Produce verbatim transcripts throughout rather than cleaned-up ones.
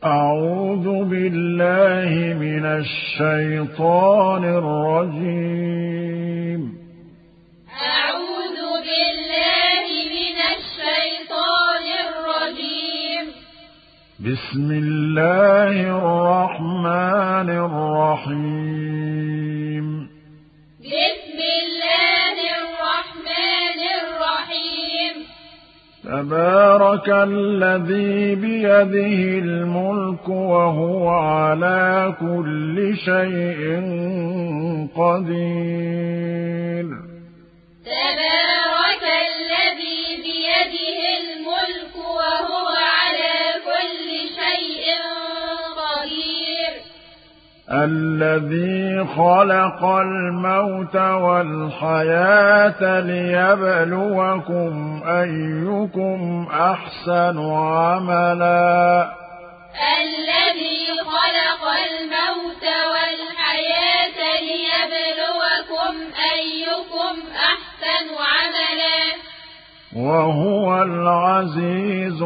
أعوذ بالله من الشيطان الرجيم. أعوذ بالله من الشيطان الرجيم. بسم الله الرحمن الرحيم. بسم الله الرحمن الرحيم. تبارك الذي بيده الملك وهو على كل شيء قدير. تبارك الذي بيده الملك وهو على كل شيء قدير. الذي خلق الموت والحياة ليبلوكم أيكم أحسن عملا. الذي خلق الموت والحياة ليبلوكم أيكم أحسن عملا. وهو العزيز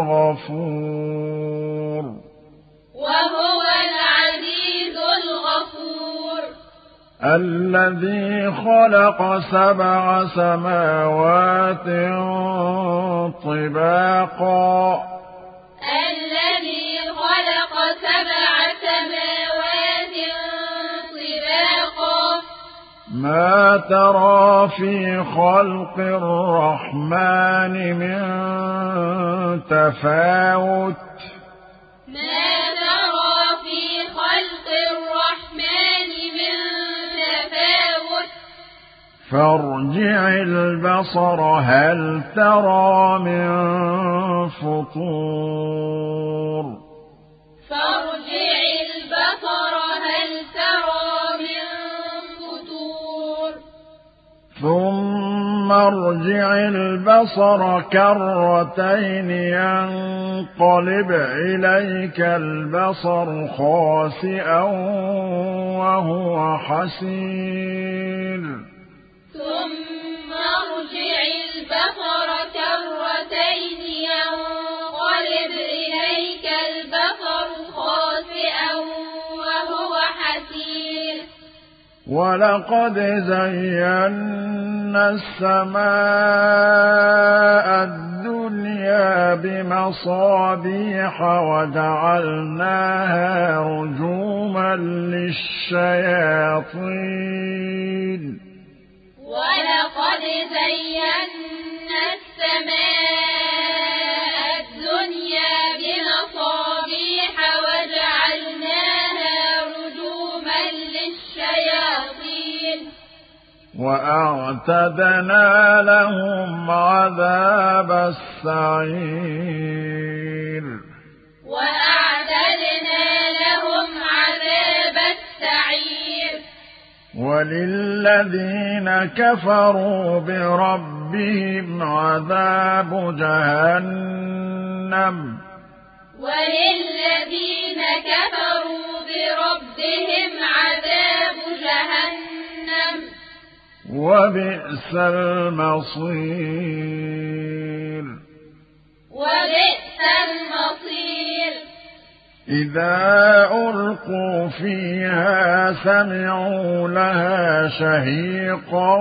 الغفور. وهو العزيز الغفور. الذي خلق سبع سماوات طباقا. الذي خلق سبع سماوات طباقا. ما ترى في خلق الرحمن من تفاوت. ما ترى في خلق الرحمن من تفاوت. فارجع البصر هل ترى من فطور. فارجع البصر هل ترى من فطور. ثم ارجع البصر كرتين ينقلب إليك البصر خاسئا وهو حسير. ثم ارجع البصر كرتين ينقلب إليك البصر خاسئا وهو حسير. ولقد زينا السماء الدنيا بمصابيح وجعلناها رجوما للشياطين. ولقد زينا السماء الدنيا بمصابيح وجعلناها رجوما للشياطين. وأعتدنا لهم عذاب السعير. وأعتدنا لهم عذاب السعير. وللذين كفروا بربهم عذاب جهنم. وللذين كفروا بربهم عذاب جهنم. وبئس المصير. وبئس المصير. إذا ألقوا فيها سمعوا لها شهيقا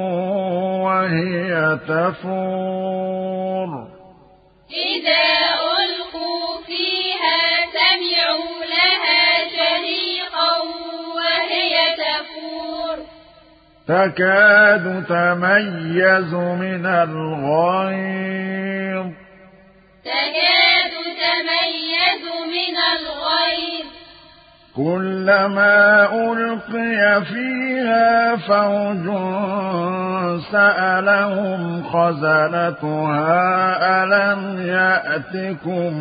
وهي تفور. إذا ألقوا فيها سمعوا لها شهيقا وهي تفور. تكاد تميز من الغيظ. تكاد تميز من الغيظ. كلما ألقي فيها فوج سألهم خزنتها ألم يأتكم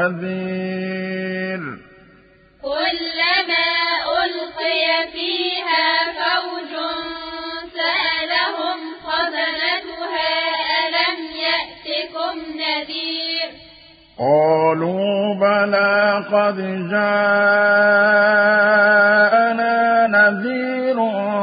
نذير. كلما ألقي فيها فوج سألهم خزنتها ألم يأتكم نذير. قالوا بلى قد جاءنا نذير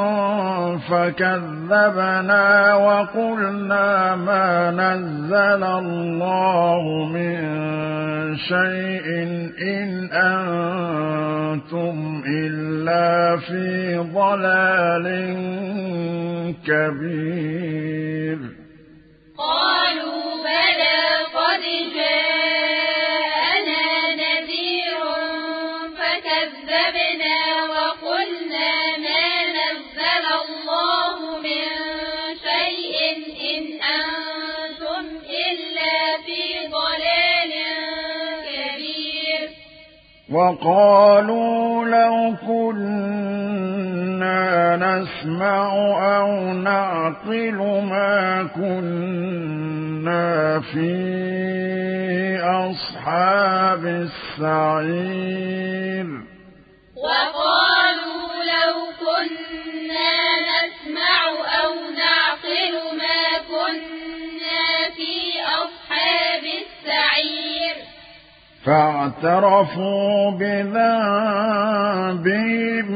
فكذبنا وقلنا ما نزل الله من شيء إن أنتم إلا في ضلال كبير قالوا بلى قد جاءنا نذير فكذبنا وقلنا ما نزل الله من شيء إن أنتم إلا في ضلال كبير وقالوا لو كنا نسمع أو نعقل ما كنا في أصحاب السعير وقالوا لو كنا نسمع أو نعقل ما كنا في أصحاب السعير فاعترفوا بذنبهم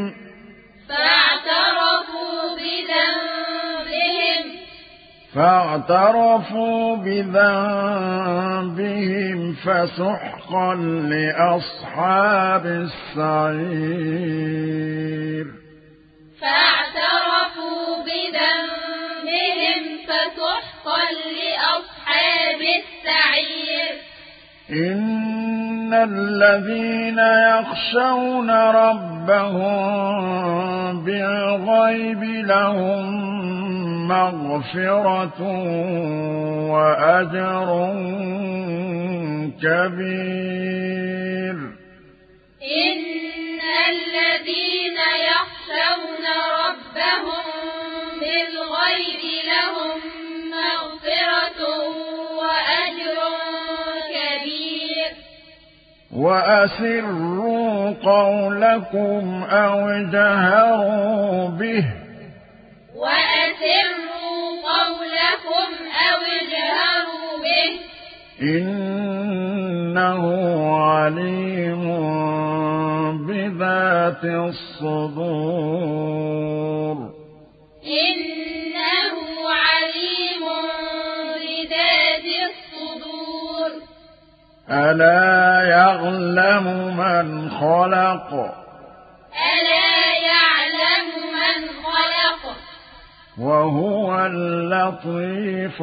فاعترفوا بذنبهم فاعترفوا بذنبهم فسحقا لأصحاب السعير فاعترفوا بذنبهم فسحقا لأصحاب السعير إن الذين يخشون ربهم بالغيب لهم مغفرة وأجر كبير إن الذين يخشون ربهم بالغيب لهم مغفرة وأجر كبير وأسروا قولكم أو اجهروا به وأسروا قولكم أو اجهروا به إنه عليم بذات الصدور إنه عليم بذات الصدور ألا يعلم من خلق ألا يعلم من خلق وهو اللطيف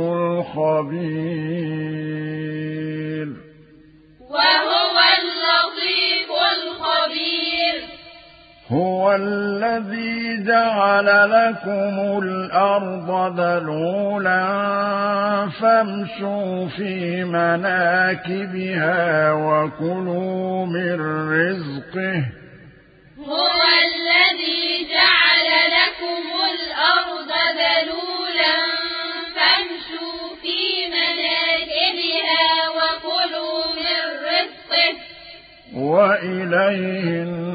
الخبير وهو اللطيف الخبير هو الذي جعل لكم الأرض ذلولا فامشوا في مناكبها وكلوا من رزقه هو الذي جعل لكم الأرض ذلولا فامشوا في مناكبها وكلوا من رزقه وإليه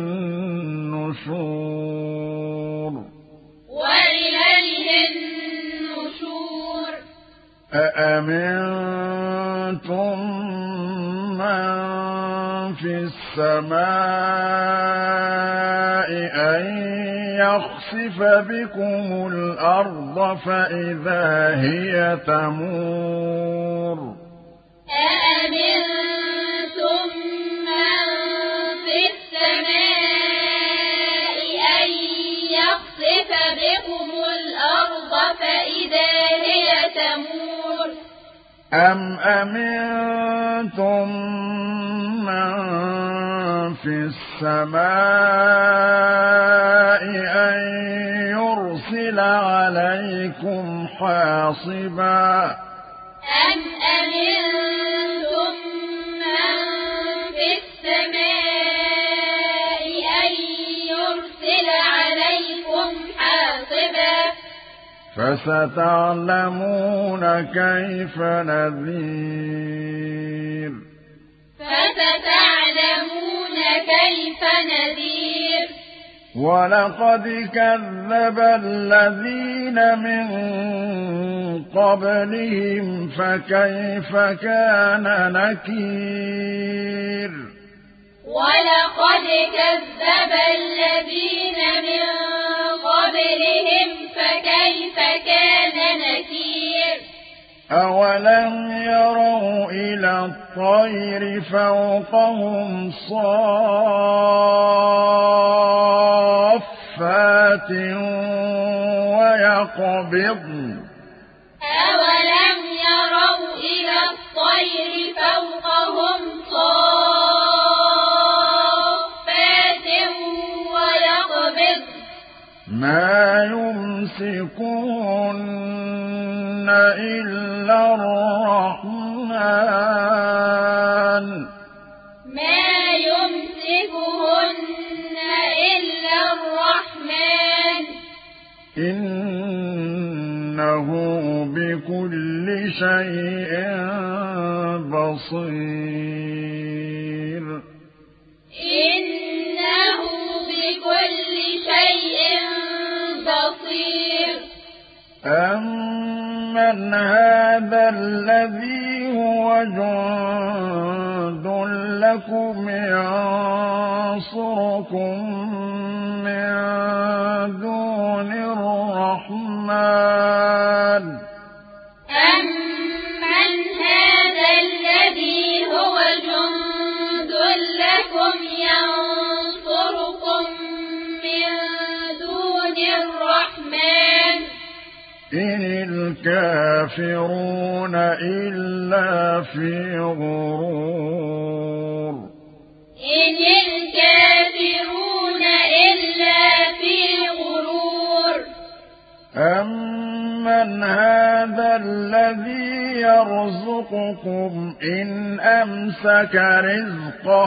النشور وإليه النشور أأمنتم من في السماء أن يخسف بكم الأرض فإذا هي تمور أأمنتم من في السماء أن يخسف بكم الأرض فإذا هي تمور أم أمنتم من في السماء أن يرسل عليكم حاصبا أم أمنتم من في السماء أن يرسل عليكم حاصبا فستعلمون كيف نذير فستعلمون كيف نذير ولقد كذب الذين من قبلهم فكيف كان نكير ولقد كذب الذين من قبلهم فكيف كان نكير أولم يروا إلى الطير فوقهم صافات ويقبضن أولم يروا إلى الطير فوقهم صافات ويقبضن ما يمسكون إلا الرحمن ما يمسكهن إلا الرحمن إنه بكل شيء بصير إنه بكل شيء بصير أمن هذا الذي هو جند لكم ينصركم من دون الرحمن أمن هذا الذي هو جند لكم ينصركم من دون الرحمن إن الكافرون إلا في غرور إن الكافرون إلا في غرور أمن هذا الذي يرزقكم إن أمسك رزقه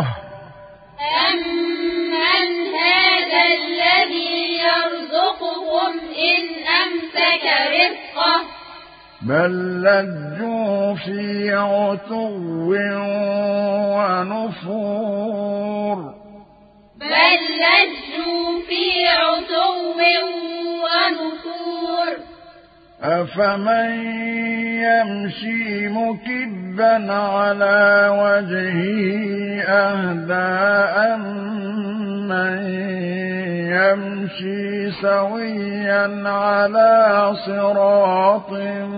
أمن هذا الذي يرزقكم إن أمسك رزقه بل لجوا في عتو ونفور بل لجوا في عتو ونفور أفمن يمشي مكبا على وجهه أهدى أمن يمشي سويا على صراط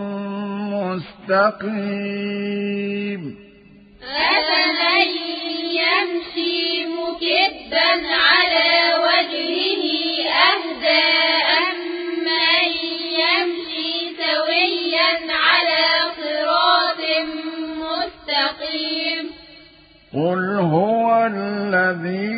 مستقيم أفمن يمشي مكبا على وجهه أهدى أمن يمشي سويا على صراط مستقيم قل هو الذي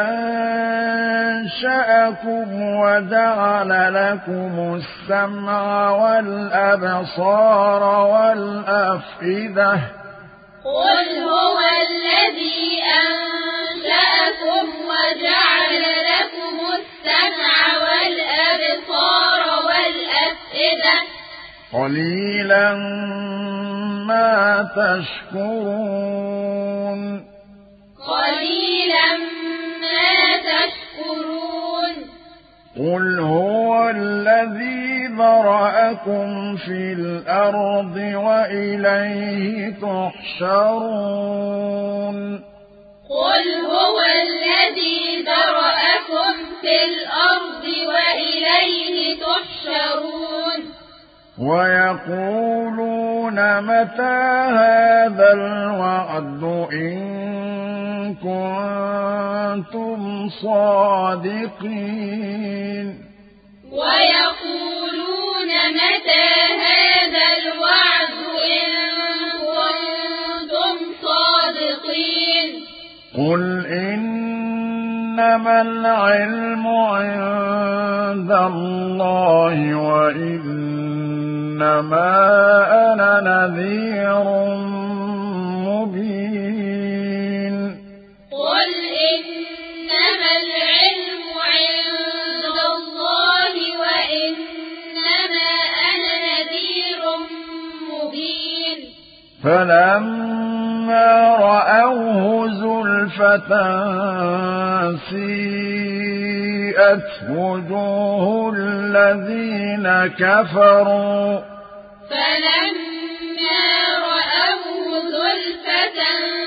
أنشأكم وجعل لكم السمع والأبصار والأفئدة قل هو الذي أنشأكم وجعل لكم السمع والأبصار والأفئدة قليلا ما تشكرون قليلا ما تشكرون قل هو الذي ذرأكم في الأرض وإليه تحشرون قل هو الذي ذرأكم في الأرض وإليه تحشرون ويقولون متى هذا الوعد إن كنتم صادقين ويقولون متى هذا الوعد إن كنتم صادقين قل إنما العلم عند الله وإنما أنا نذير مبين قل إنما العلم عند الله وإنما أنا نذير مبين فلما رأوه زلفة سيئت وجوه الذين كفروا فلما رأوه زلفة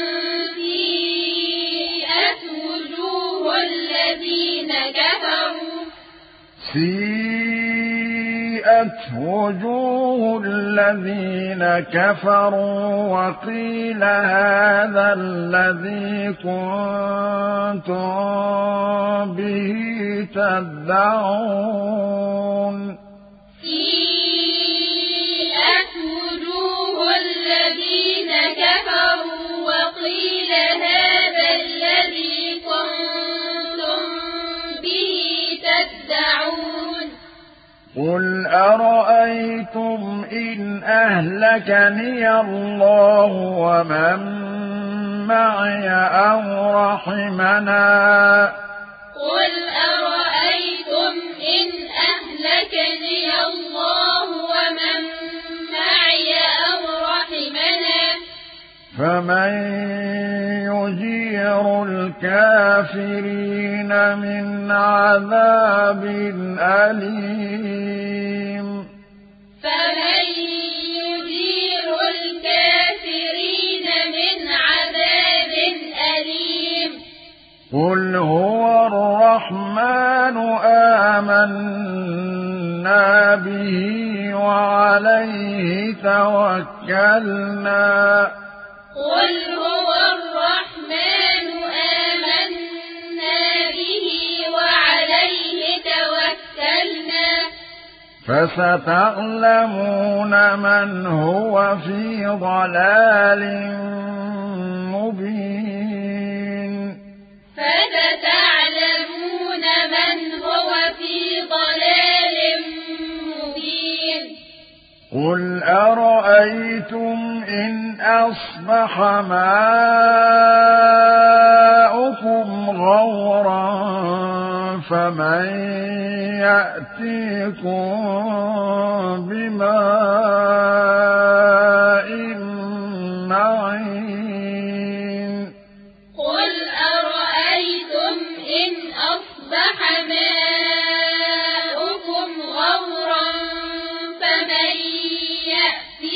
سيئت وجوه الذين كفروا سيئت وجوه الذين كفروا وقيل هذا الذي كنتم به تدعون سيئت وجوه الذين كفروا وقيل هذا الذي كنتم به تدعون قل أرأيتم إن أهلكني الله ومن معي أو رحمنا قل أرأيتم إن أهلكني الله ومن معي أو رحمنا فمن يجير الكافرين من عذاب أليم فمن يجير الكافرين من عذاب أليم قل هو الرحمن آمنا به وعليه توكلنا قل هو الرحمن آمنا به وعليه توكلنا فستعلمون من هو في ضلال مبين فستعلمون من هو في ضلال مبين قل أرأيتم إن أصبح ماؤكم غورا فمن يأتيكم بماء معين قل أرأيتم إن أصبح ماؤكم غورا فمن يأتيكم